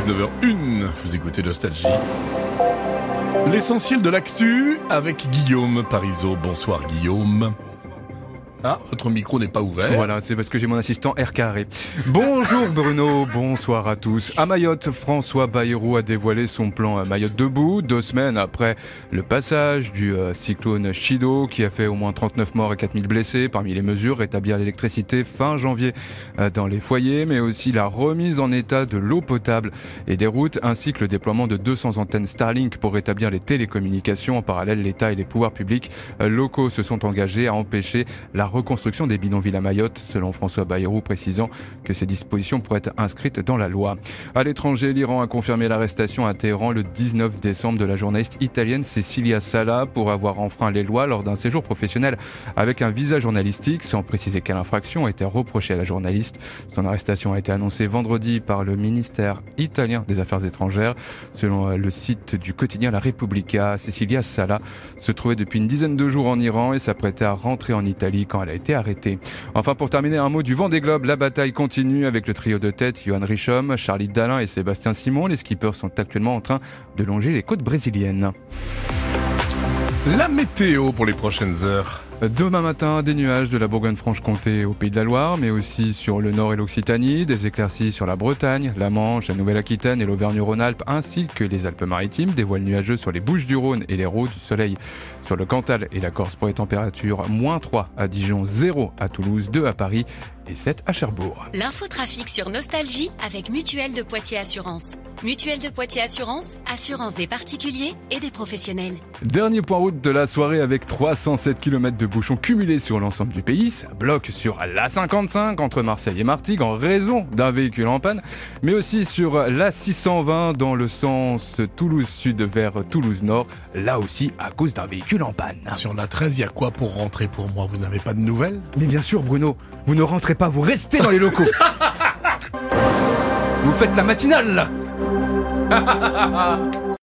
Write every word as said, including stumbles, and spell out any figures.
dix-neuf heures une, vous écoutez Nostalgie. L'essentiel de l'actu avec Guillaume Parisot. Bonsoir Guillaume. Ah, votre micro n'est pas ouvert. Voilà, c'est parce que j'ai mon assistant R carré. Bonjour Bruno, bonsoir à tous. À Mayotte, François Bayrou a dévoilé son plan Mayotte debout, deux semaines après le passage du euh, cyclone Chido qui a fait au moins trente-neuf morts et quatre mille blessés. Parmi les mesures, rétablir l'électricité fin janvier euh, dans les foyers, mais aussi la remise en état de l'eau potable et des routes, ainsi que le déploiement de deux cents antennes Starlink pour rétablir les télécommunications. En parallèle, l'État et les pouvoirs publics euh, locaux se sont engagés à empêcher la reconstruction des bidonvilles à Mayotte, selon François Bayrou, précisant que ces dispositions pourraient être inscrites dans la loi. À l'étranger, l'Iran a confirmé l'arrestation à Téhéran le dix-neuf décembre de la journaliste italienne Cecilia Sala pour avoir enfreint les lois lors d'un séjour professionnel avec un visa journalistique, sans préciser quelle infraction a été reprochée à la journaliste. Son arrestation a été annoncée vendredi par le ministère italien des Affaires étrangères. Selon le site du quotidien La Repubblica, Cecilia Sala se trouvait depuis une dizaine de jours en Iran et s'apprêtait à rentrer en Italie quand elle a été arrêtée. Enfin, pour terminer, un mot du Vendée Globe. La bataille continue avec le trio de tête Johan Richomme, Charlie Dalin et Sébastien Simon. Les skippers sont actuellement en train de longer les côtes brésiliennes. La météo pour les prochaines heures. Demain matin, des nuages de la Bourgogne-Franche-Comté au Pays de la Loire, mais aussi sur le Nord et l'Occitanie, des éclaircies sur la Bretagne, la Manche, la Nouvelle-Aquitaine et l'Auvergne-Rhône-Alpes, ainsi que les Alpes-Maritimes, des voiles nuageux sur les Bouches-du-Rhône et les Rhônes, du soleil sur le Cantal et la Corse pour les températures moins trois à Dijon, zéro à Toulouse, deux à Paris et sept à Cherbourg. L'infotrafic sur Nostalgie avec Mutuelle de Poitiers Assurance. Mutuelle de Poitiers Assurance, assurance des particuliers et des professionnels. Dernier point route de la soirée avec trois cent sept kilomètres de bouchons cumulés sur l'ensemble du pays. Ça bloque sur l'A cinquante-cinq entre Marseille et Martigues en raison d'un véhicule en panne, mais aussi sur l'A six cent vingt dans le sens Toulouse-Sud vers Toulouse-Nord, là aussi à cause d'un véhicule en panne. Sur la treize, il y a quoi pour rentrer pour moi? Vous n'avez pas de nouvelles? Mais bien sûr Bruno, vous ne rentrez pas, vous restez dans les locaux. Vous faites la matinale.